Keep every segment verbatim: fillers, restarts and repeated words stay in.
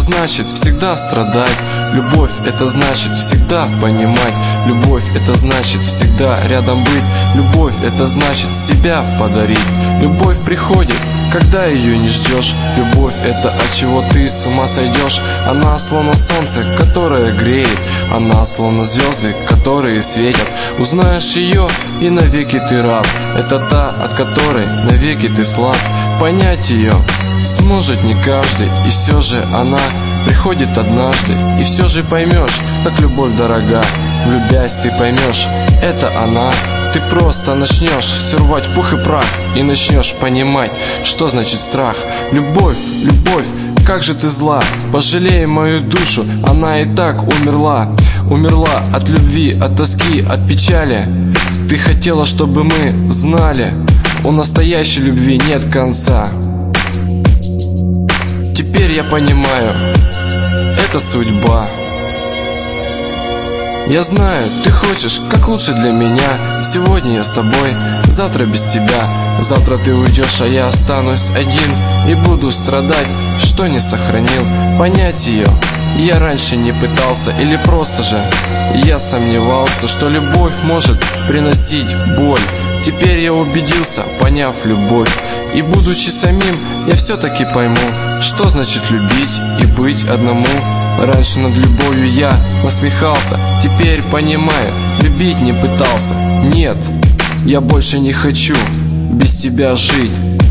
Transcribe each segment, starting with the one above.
значит всегда страдать. Любовь — это значит всегда понимать. Любовь — это значит всегда рядом быть. Любовь — это значит себя подарить. Любовь приходит, когда ее не ждешь. Любовь — это от чего ты с ума сойдешь. Она словно солнце, которое греет. Она словно звезды, которые светят. Узнаешь ее, и навеки ты раб. Это та, от которой навеки ты слаб. Понять ее сможет не каждый, и все же она приходит однажды. И все же поймешь, как любовь дорога. Влюбясь, ты поймешь, это она. Ты просто начнешь все рвать в пух и прах, и начнешь понимать, что значит страх. Любовь, любовь, как же ты зла. Пожалей мою душу, она и так умерла. Умерла от любви, от тоски, от печали. Ты хотела, чтобы мы знали, у настоящей любви нет конца. Теперь я понимаю, это судьба. Я знаю, ты хочешь как лучше для меня. Сегодня я с тобой, завтра без тебя. Завтра ты уйдешь, а я останусь один и буду страдать, что не сохранил. Понять ее я раньше не пытался, или просто же я сомневался, что любовь может приносить боль. Теперь я убедился, поняв любовь. И будучи самим, я все-таки пойму, что значит любить и быть одному. Раньше над любовью я насмехался, теперь понимаю, любить не пытался. Нет, я больше не хочу без тебя жить.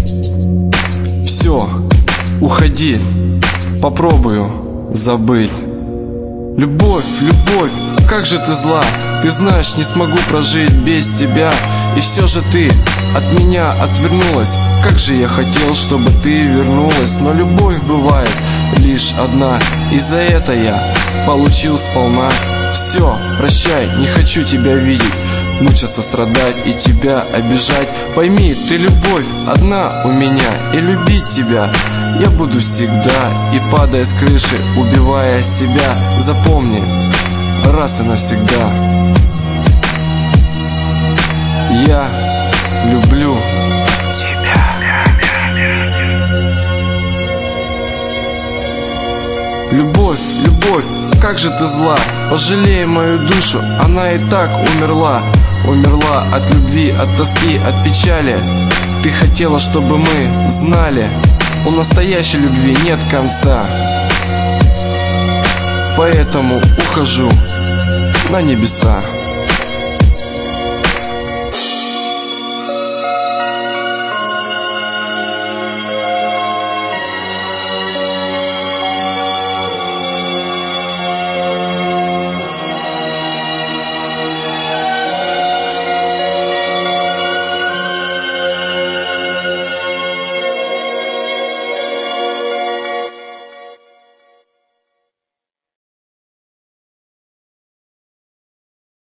Все, уходи, попробую забыть. Любовь, любовь, как же ты зла. Ты знаешь, не смогу прожить без тебя. И все же ты от меня отвернулась. Как же я хотел, чтобы ты вернулась. Но любовь бывает лишь одна, и за это я получил сполна. Все, прощай, не хочу тебя видеть, мучиться, страдать и тебя обижать. Пойми, ты любовь одна у меня, и любить тебя я буду всегда. И падая с крыши, убивая себя, запомни раз и навсегда: я люблю тебя. Любовь, любовь, как же ты зла. Пожалей мою душу, она и так умерла. Умерла от любви, от тоски, от печали. Ты хотела, чтобы мы знали, у настоящей любви нет конца. Поэтому ухожу на небеса.